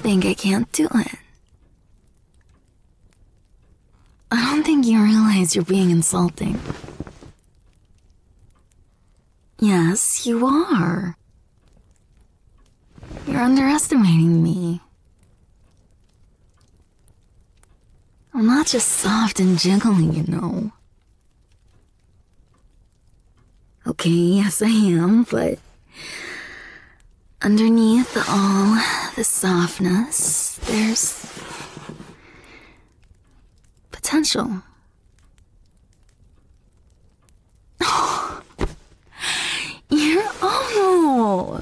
think I can't do it. I don't think you realize you're being insulting. Yes, you are. You're underestimating me. I'm not just soft and jiggly, you know. Okay, yes I am, but underneath all the softness, there's potential. Oh!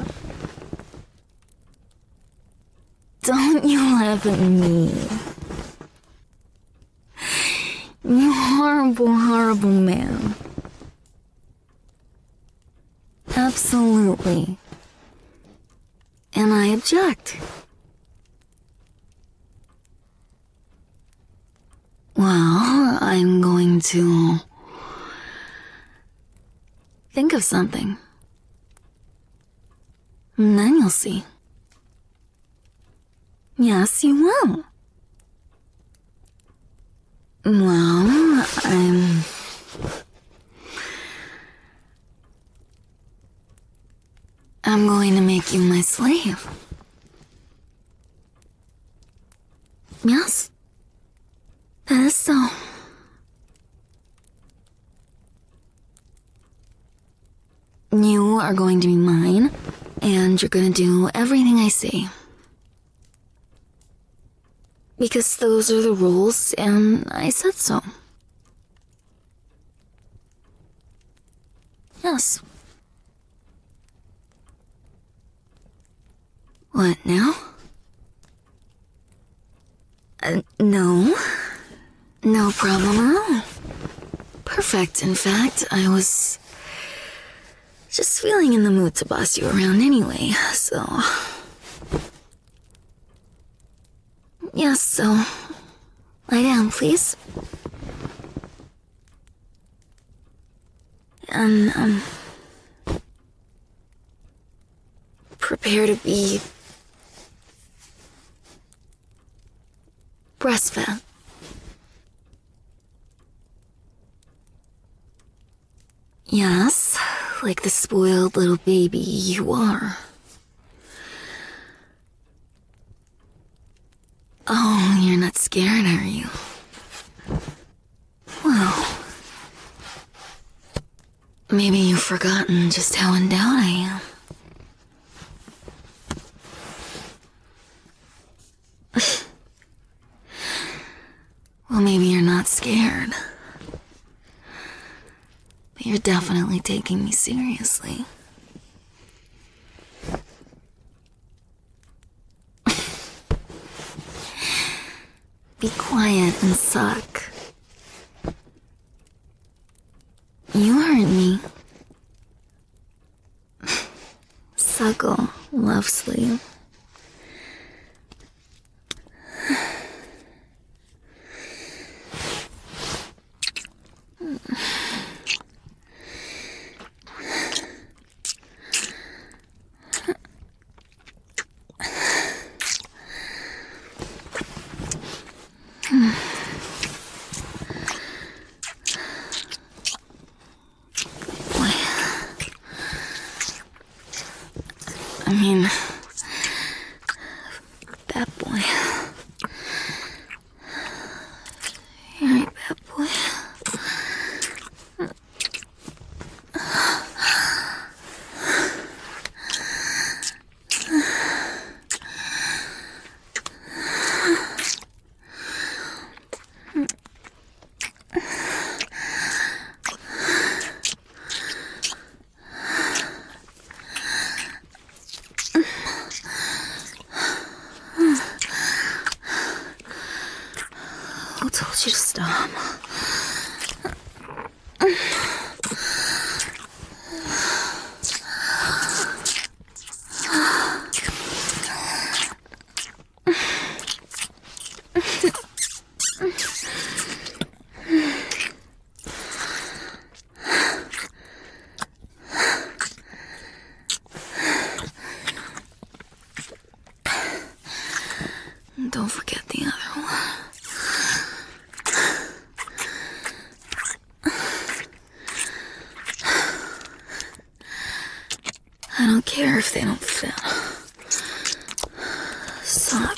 Don't you laugh at me. You horrible, horrible man. Absolutely. And I object. Well, I'm going to think of something. And then you'll see. Yes, you will. Well, I'm going to make you my slave. Yes, that is so. You are going to be mine, and you're going to do everything I say. Because those are the rules, and I said so. Yes. What now? No. No problem at all. Perfect, in fact. I was just feeling in the mood to boss you around anyway, so... Yes, so... lie down, please. And, prepare to be... breastfed. Yes, like the spoiled little baby you are. Oh, you're not scared, are you? Well, maybe you've forgotten just how endowed I am. Well, maybe you're not scared. But you're definitely taking me seriously. Be quiet and suck. You heard me. Suckle, love sleep. Bad boy. You're right, bad boy. Who told you to stop? don't forget the other one. I don't care if they don't fit. Suck.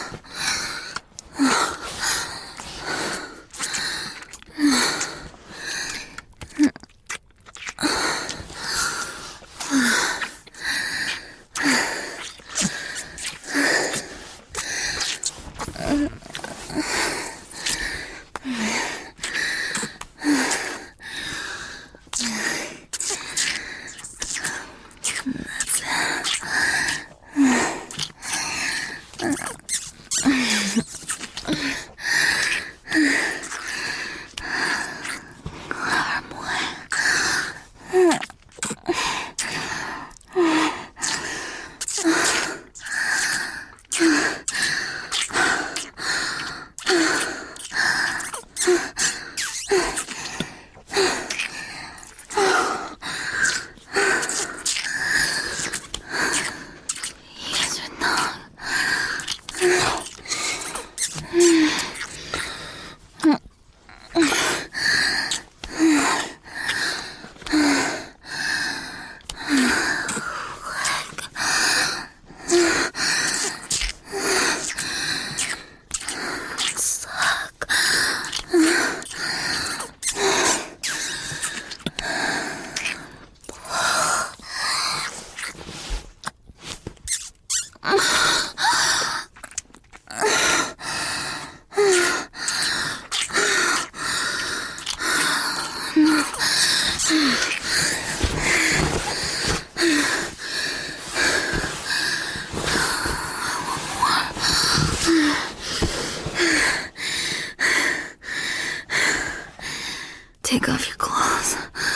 Take off your clothes.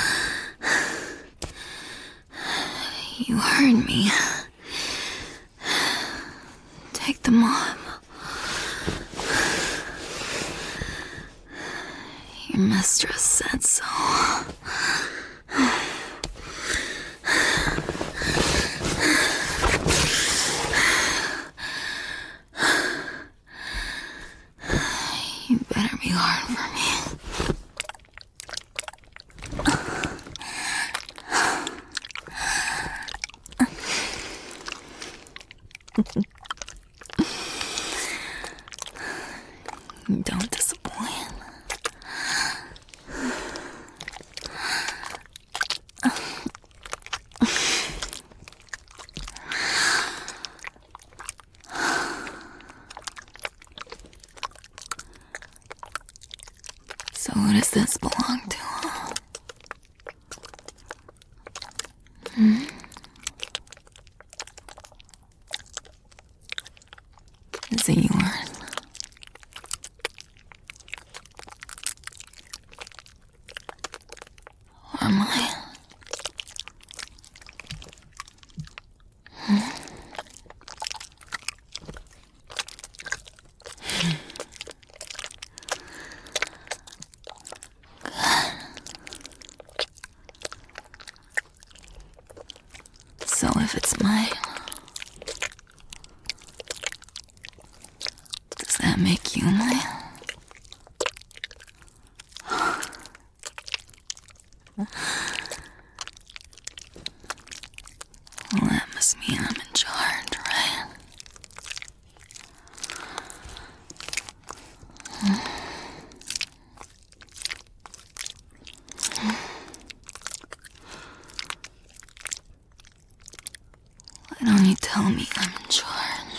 You heard me. Take them off. Your mistress said so. You better be hard for me. Don't disappoint. So who does this belong to? Is it yours? Or mine? So if it's mine, does that make you mine? Well, that must mean I'm in charge, right? Why don't you tell me I'm in charge?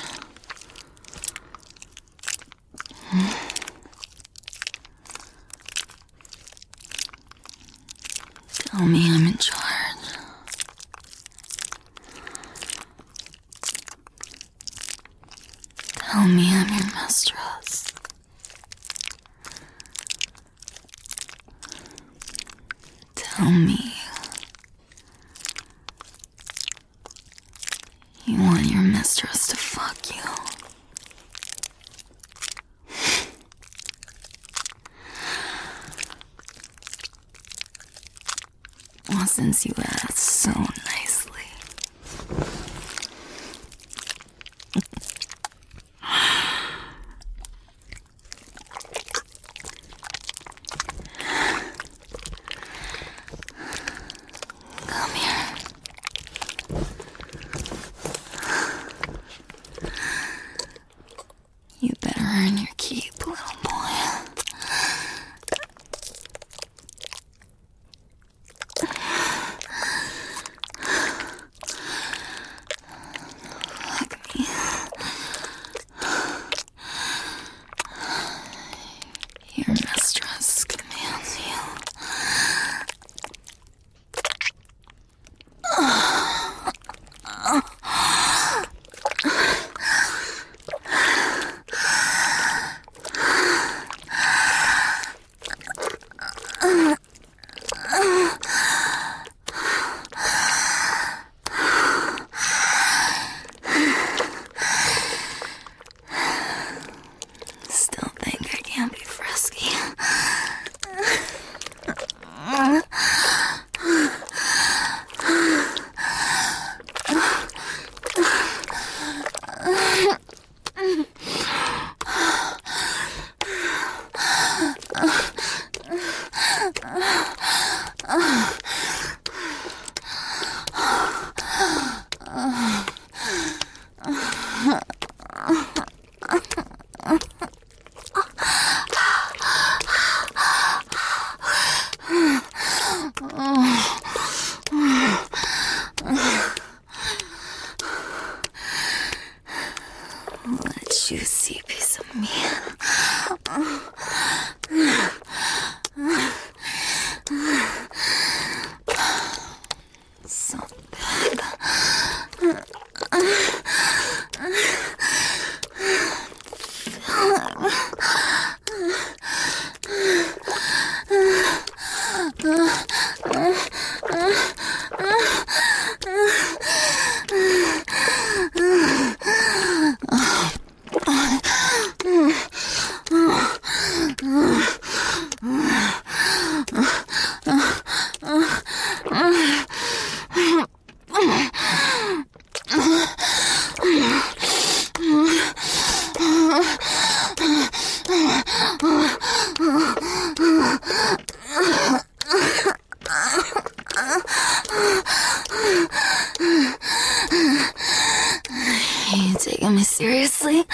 Tell me I'm in charge. Tell me I'm your mistress. Tell me you want your mistress to fuck you. Well, since you asked so nicely. Earn your keep, little boy. Hug me. Your mistress commands you. Still think I can't be frisky. What a juicy piece of meat. So big. You taking me seriously?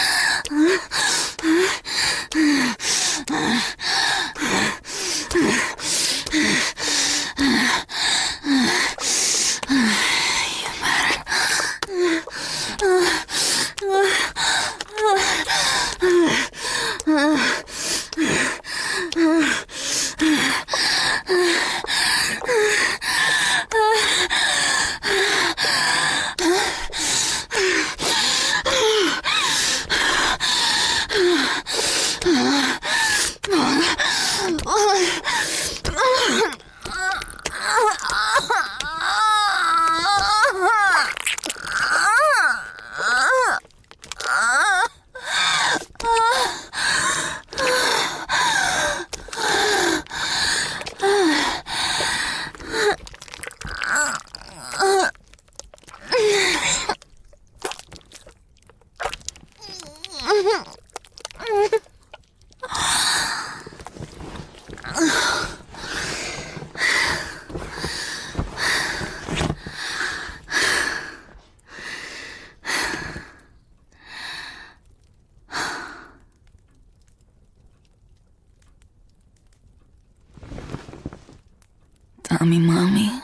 Tell me, Mommy.